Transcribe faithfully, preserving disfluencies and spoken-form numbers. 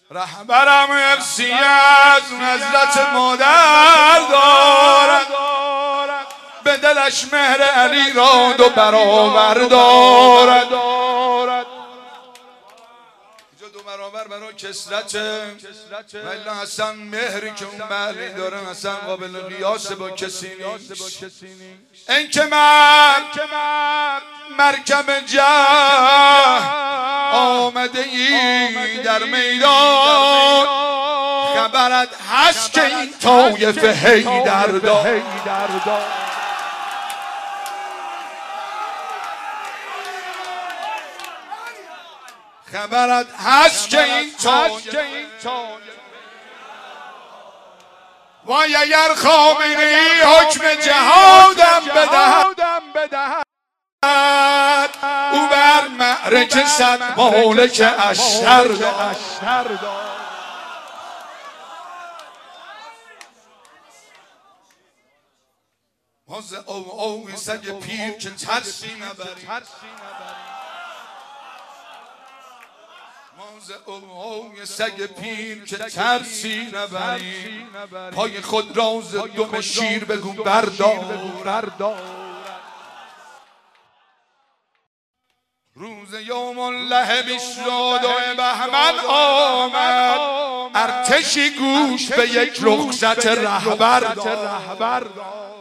رهبرم ارسی از حضرت مادر دارد، به دلش مهر علی را دو برابر دارد. اینجا دو برابر برای کسرته، ولی حسن مهری که اون علی داره حسن قابل قیاس با کسی نیست. این که من مرکب جه آمده ای در میدان، خبرت هست که این طایفه حیدر دار. خبرت هست که این طایفه وای اگر خامنه‌ای حکم جهادم بدهد، او بر معرکه صد مالک اشتر داد. ما ز او او سگ پیر که ترسی نبریم، ما ز او او سگ پیر که ترسی نبریم، پای خود را ز دم شیر بگو بردار. روز یوم الله بیست و دو بهمن آمد، ارتشی گوش به یک رخصت رهبر داد.